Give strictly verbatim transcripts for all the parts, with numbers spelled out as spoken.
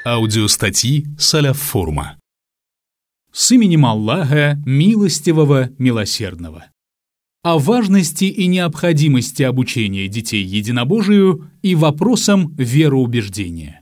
Аудиостатьи Салаф Форума. С именем Аллаха, милостивого, милосердного. О важности и необходимости обучения детей единобожию и вопросам вероубеждения.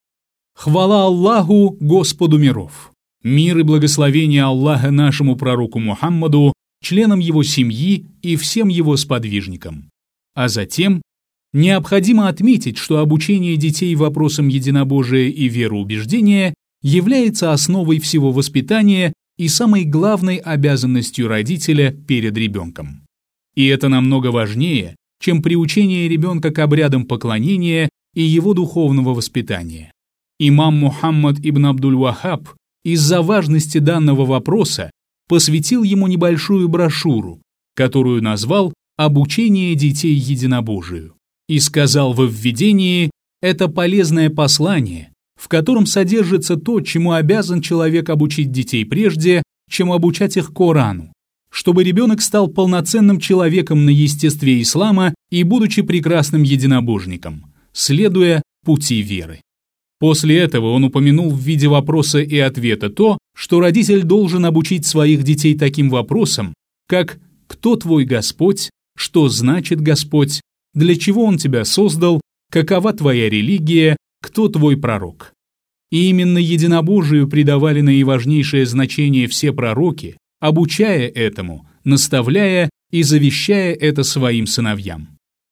Хвала Аллаху, Господу миров! Мир и благословение Аллаха нашему пророку Мухаммаду, членам его семьи и всем его сподвижникам. А затем необходимо отметить, что обучение детей вопросам единобожия и вероубеждения является основой всего воспитания и самой главной обязанностью родителя перед ребенком. И это намного важнее, чем приучение ребенка к обрядам поклонения и его духовного воспитания. Имам Мухаммад ибн Абдуль-Ваххаб из-за важности данного вопроса посвятил ему небольшую брошюру, которую назвал «Обучение детей единобожию», и сказал во введении: «Это полезное послание, в котором содержится то, чему обязан человек обучить детей прежде, чем обучать их Корану, чтобы ребенок стал полноценным человеком на естестве ислама и будучи прекрасным единобожником, следуя пути веры». После этого он упомянул в виде вопроса и ответа то, что родитель должен обучить своих детей таким вопросам, как «Кто твой Господь?», «Что значит Господь?», «Для чего Он тебя создал?», «Какова твоя религия?», «Кто твой пророк?». И именно единобожию придавали наиважнейшее значение все пророки, обучая этому, наставляя и завещая это своим сыновьям.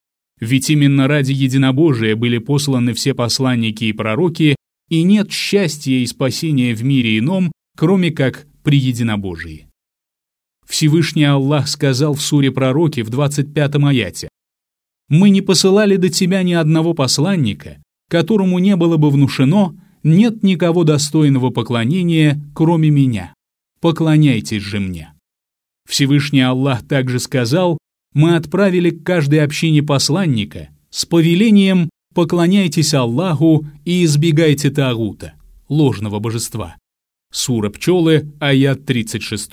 Ведь именно ради единобожия были посланы все посланники и пророки, и нет счастья и спасения в мире ином, кроме как при единобожии. Всевышний Аллах сказал в суре Пророки в двадцать пятом аяте: «Мы не посылали до тебя ни одного посланника, которому не было бы внушено: нет никого достойного поклонения, кроме меня. Поклоняйтесь же мне». Всевышний Аллах также сказал: «Мы отправили к каждой общине посланника с повелением: поклоняйтесь Аллаху и избегайте тагута, ложного божества». Сура Пчелы, аят тридцать шесть.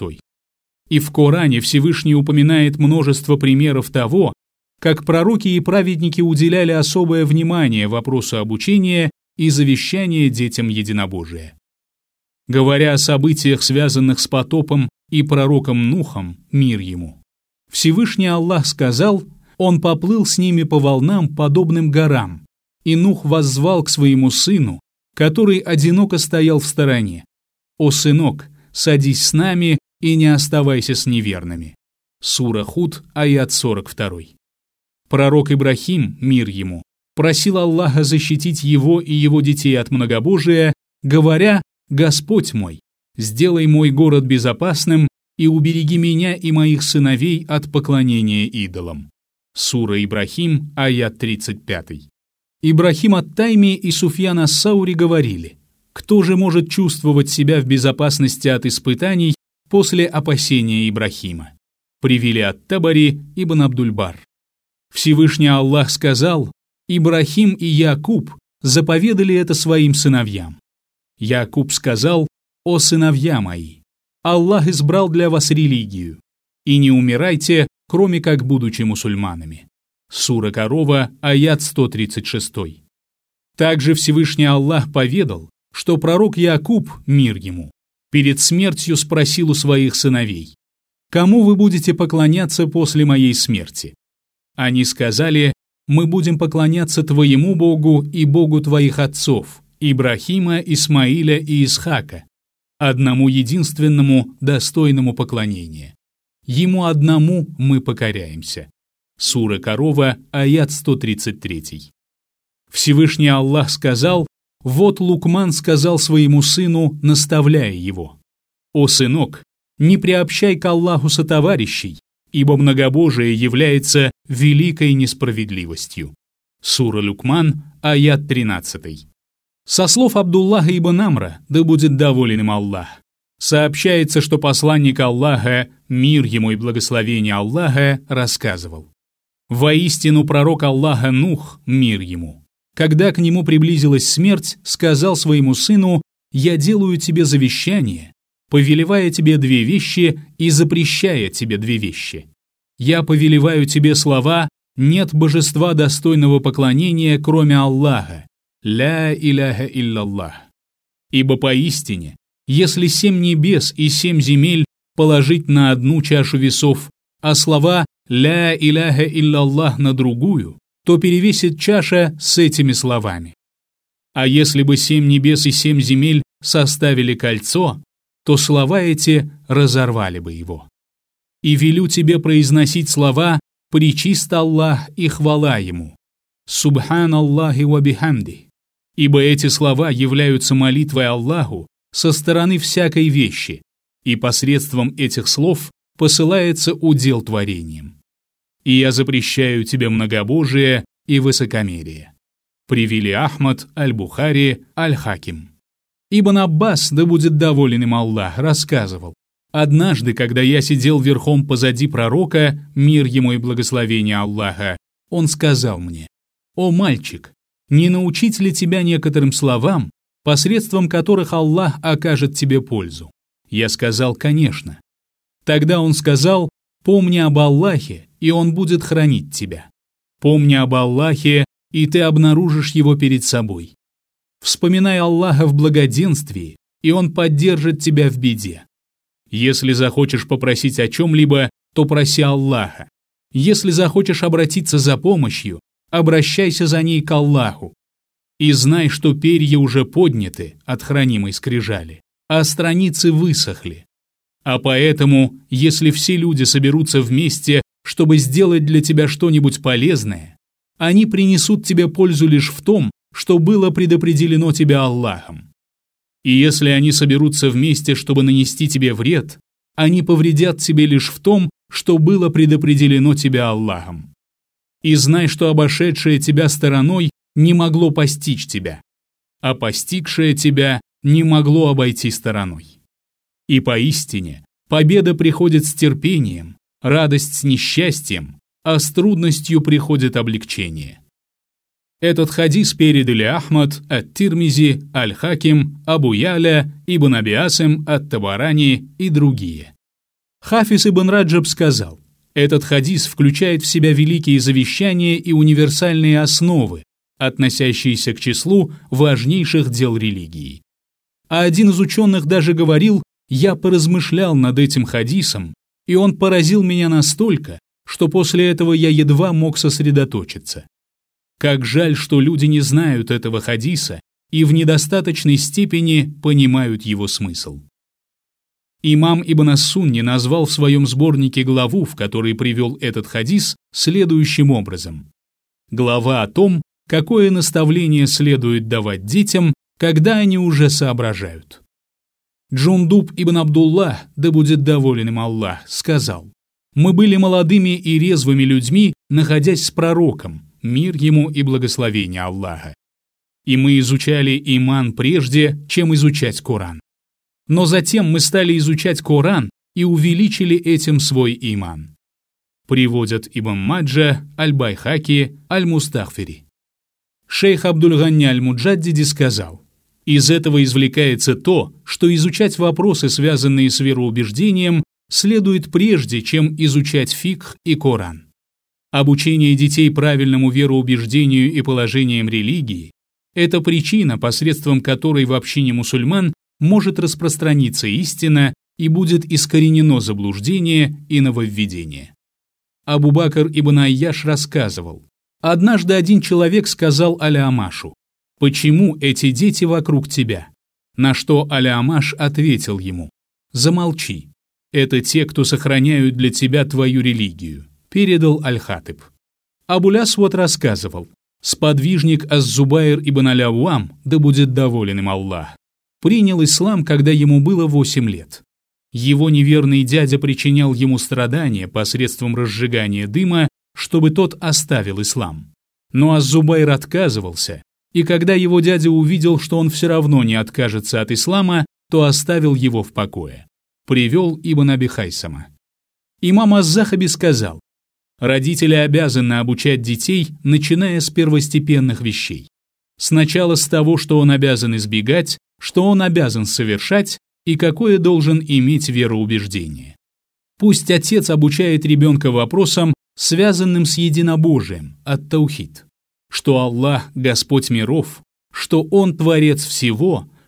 И в Коране Всевышний упоминает множество примеров того, как пророки и праведники уделяли особое внимание вопросу обучения и завещания детям единобожия. Говоря о событиях, связанных с потопом и пророком Нухом, мир ему, Всевышний Аллах сказал: «Он поплыл с ними по волнам, подобным горам, и Нух воззвал к своему сыну, который одиноко стоял в стороне: „О сынок, садись с нами и не оставайся с неверными“». Сура Худ, аят сорок два. Пророк Ибрахим, мир ему, просил Аллаха защитить его и его детей от многобожия, говоря: «Господь мой, сделай мой город безопасным и убереги меня и моих сыновей от поклонения идолам». Сура Ибрахим, аят тридцать пять. Ибрахим ат-Тайми и Суфьян ас-Саури говорили: «Кто же может чувствовать себя в безопасности от испытаний после опасения Ибрахима?» Привели ат-Табари, ибн Абдуль-Бар. Всевышний Аллах сказал: «Ибрахим и Якуб заповедали это своим сыновьям. Якуб сказал: „О сыновья мои, Аллах избрал для вас религию, и не умирайте, кроме как будучи мусульманами». Сура Корова, аят сто тридцать шесть. Также Всевышний Аллах поведал, что пророк Якуб, мир ему, перед смертью спросил у своих сыновей: «Кому вы будете поклоняться после моей смерти?» Они сказали: «Мы будем поклоняться твоему Богу и Богу твоих отцов, Ибрахима, Исмаиля и Исхака, одному единственному, достойному поклонения. Ему одному мы покоряемся». Сура Корова, аят сто тридцать три. Всевышний Аллах сказал: «Вот Лукман сказал своему сыну, наставляя его: „О сынок, не приобщай к Аллаху сотоварищей, ибо многобожие является великой несправедливостью». Сура Люкман, аят тринадцать. Со слов Абдуллаха ибн Амра, да будет доволен им Аллах, сообщается, что посланник Аллаха, мир ему и благословение Аллаха, рассказывал: «Воистину пророк Аллаха Нух, мир ему, когда к нему приблизилась смерть, сказал своему сыну: „Я делаю тебе завещание, повелевая тебе две вещи и запрещая тебе две вещи. Я повелеваю тебе слова: нет божества достойного поклонения, кроме Аллаха, ля иляха илляллах, Ибо поистине, если семь небес и семь земель положить на одну чашу весов, а слова «Ля иляха илляллах» на другую, то перевесит чаша с этими словами. А если бы семь небес и семь земель составили кольцо, то слова эти разорвали бы его. И велю тебе произносить слова «Пречист Аллах и хвала Ему». Субхан Аллахи ва бихамди. Ибо эти слова являются молитвой Аллаху со стороны всякой вещи, и посредством этих слов посылается удел творением. И я запрещаю тебе многобожие и высокомерие. Привели Ахмад, Аль-Бухари, Аль-Хаким. Ибн Аббас, да будет доволен им Аллах, рассказывал: «Однажды, когда я сидел верхом позади пророка, мир ему и благословение Аллаха, он сказал мне: «О мальчик, не научить ли тебя некоторым словам, посредством которых Аллах окажет тебе пользу?» Я сказал: «Конечно». Тогда он сказал: «Помни об Аллахе, и Он будет хранить тебя. Помни об Аллахе, и ты обнаружишь Его перед собой. Вспоминай Аллаха в благоденствии, и Он поддержит тебя в беде. Если захочешь попросить о чем-либо, то проси Аллаха. Если захочешь обратиться за помощью, обращайся за ней к Аллаху. И знай, что перья уже подняты от хранимой скрижали, а страницы высохли. А поэтому, если все люди соберутся вместе, чтобы сделать для тебя что-нибудь полезное, они принесут тебе пользу лишь в том, что было предопределено тебе Аллахом. И если они соберутся вместе, чтобы нанести тебе вред, они повредят тебе лишь в том, что было предопределено тебе Аллахом. И знай, что обошедшее тебя стороной не могло постичь тебя, а постигшее тебя не могло обойти стороной. И поистине, победа приходит с терпением, радость с несчастьем, а с трудностью приходит облегчение. Этот хадис передали Ахмад, ат-Тирмизи, Аль-Хаким, Абу Яля, Ибн Аби Асим, ат-Табарани и другие. Хафиз ибн Раджаб сказал: этот хадис включает в себя великие завещания и универсальные основы, относящиеся к числу важнейших дел религии. А один из ученых даже говорил: я поразмышлял над этим хадисом, и он поразил меня настолько, что после этого я едва мог сосредоточиться. Как жаль, что люди не знают этого хадиса и в недостаточной степени понимают его смысл. Имам Ибн ас-Сунни назвал в своем сборнике главу, в которой привел этот хадис, следующим образом. Глава о том, какое наставление следует давать детям, когда они уже соображают. Джундуб ибн Абдуллах, да будет доволен им Аллах, сказал: «Мы были молодыми и резвыми людьми, находясь с пророком, мир ему и благословение Аллаха. И мы изучали иман прежде, чем изучать Коран. Но затем мы стали изучать Коран и увеличили этим свой иман». Приводят Ибн Маджа, Аль-Байхаки, Аль-Мустахфири. Шейх Абдуль-Ганни Аль-Муджаддиди сказал: «Из этого извлекается то, что изучать вопросы, связанные с вероубеждением, следует прежде, чем изучать фикх и Коран. Обучение детей правильному вероубеждению и положениям религии – это причина, посредством которой в общине мусульман может распространиться истина и будет искоренено заблуждение и нововведение». Абу Бакр ибн Айяш рассказывал: «Однажды один человек сказал Аля-Амашу: «Почему эти дети вокруг тебя?» На что Аля-Амаш ответил ему: «Замолчи. Это те, кто сохраняют для тебя твою религию», передал Аль-Хатыб. Абуль-Асвад рассказывал: сподвижник Аз-Зубайр ибн Аль-Ауам, да будет доволен им Аллах, принял ислам, когда ему было восемь лет. Его неверный дядя причинял ему страдания посредством разжигания дыма, чтобы тот оставил ислам. Но Аз-Зубайр отказывался, и когда его дядя увидел, что он все равно не откажется от ислама, то оставил его в покое. Привел Ибн Аби Хайсама. Имам Аз-Захаби сказал: родители обязаны обучать детей, начиная с первостепенных вещей. Сначала с того, что он обязан избегать, что он обязан совершать и какое должен иметь вероубеждение. Пусть отец обучает ребенка вопросам, связанным с единобожием, ат-таухид, что Аллах – Господь миров, что Он – Творец всего,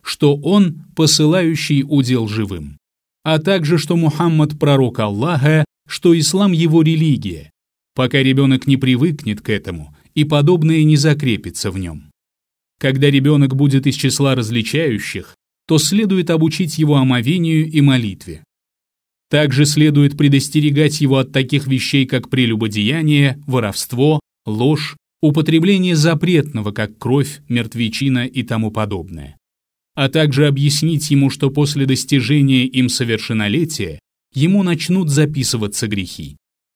что он посылающий удел живым, а также что Мухаммад пророк Аллаха, что ислам его религия, пока ребенок не привыкнет к этому и подобное не закрепится в нем. Когда ребенок будет из числа различающих, то следует обучить его омовению и молитве. Также следует предостерегать его от таких вещей, как прелюбодеяние, воровство, ложь, употребление запретного, как кровь, мертвечина и тому подобное. А также объяснить ему, что после достижения им совершеннолетия ему начнут записываться грехи.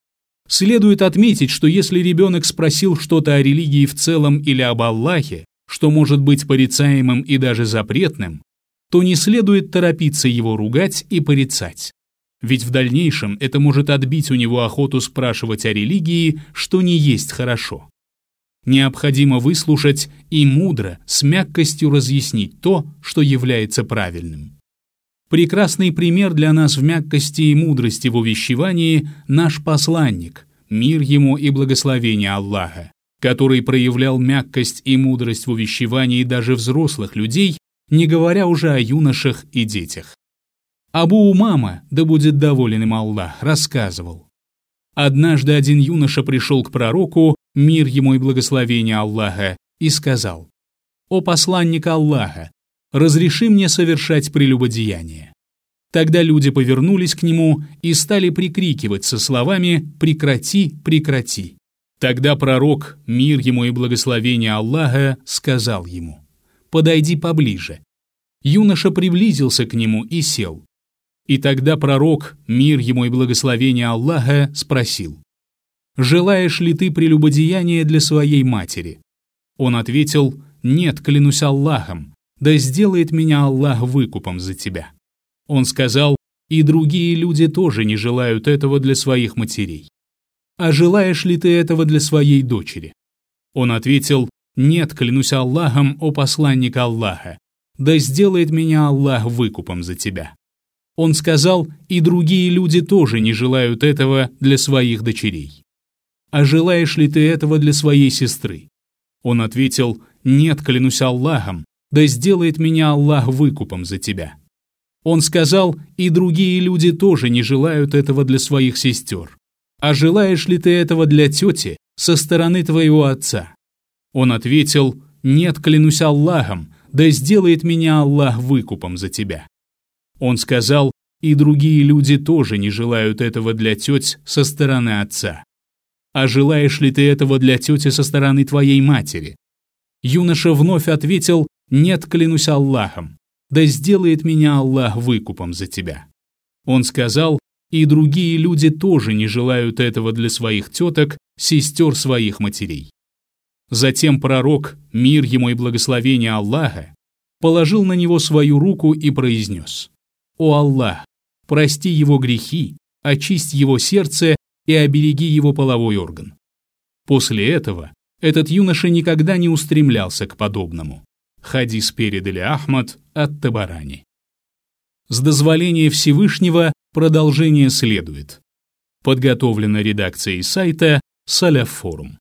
Следует отметить, что если ребенок спросил что-то о религии в целом или об Аллахе, что может быть порицаемым и даже запретным, то не следует торопиться его ругать и порицать. Ведь в дальнейшем это может отбить у него охоту спрашивать о религии, что не есть хорошо. Необходимо выслушать и мудро, с мягкостью разъяснить то, что является правильным. Прекрасный пример для нас в мягкости и мудрости в увещевании наш посланник, мир ему и благословение Аллаха, который проявлял мягкость и мудрость в увещевании даже взрослых людей, не говоря уже о юношах и детях. Абу Умама, да будет доволен им Аллах, рассказывал: однажды один юноша пришел к пророку, мир ему и благословение Аллаха, и сказал: «О посланник Аллаха, разреши мне совершать прелюбодеяние». Тогда люди повернулись к нему и стали прикрикивать со словами «прекрати, прекрати». Тогда пророк, мир ему и благословение Аллаха, сказал ему: «Подойди поближе». Юноша приблизился к нему и сел. И тогда пророк, мир ему и благословение Аллаха, спросил: «Желаешь ли ты прелюбодеяния для своей матери?» Он ответил: «Нет, клянусь Аллахом, да сделает меня Аллах выкупом за тебя». Он сказал: «И другие люди тоже не желают этого для своих матерей. А желаешь ли ты этого для своей дочери?» Он ответил: «Нет, клянусь Аллахом, о посланник Аллаха, да сделает меня Аллах выкупом за тебя». Он сказал: «И другие люди тоже не желают этого для своих дочерей. А желаешь ли ты этого для своей сестры?» Он ответил: «Нет, клянусь Аллахом, да сделает меня Аллах выкупом за тебя». Он сказал: «И другие люди тоже не желают этого для своих сестер. А желаешь ли ты этого для тети со стороны твоего отца?» Он ответил: «Нет, клянусь Аллахом, да сделает меня Аллах выкупом за тебя». Он сказал: «И другие люди тоже не желают этого для теть со стороны отца. А желаешь ли ты этого для тети со стороны твоей матери?» Юноша вновь ответил: «Нет, клянусь Аллахом, да сделает меня Аллах выкупом за тебя». Он сказал: «И другие люди тоже не желают этого для своих теток, сестер своих матерей». Затем пророк, мир ему и благословение Аллаха, положил на него свою руку и произнес: «О Аллах, прости его грехи, очисть его сердце и обереги его половой орган». После этого этот юноша никогда не устремлялся к подобному. Хадис передали Ахмад ат-Табарани. С дозволения Всевышнего продолжение следует. Подготовлено редакцией сайта Салаф Форум.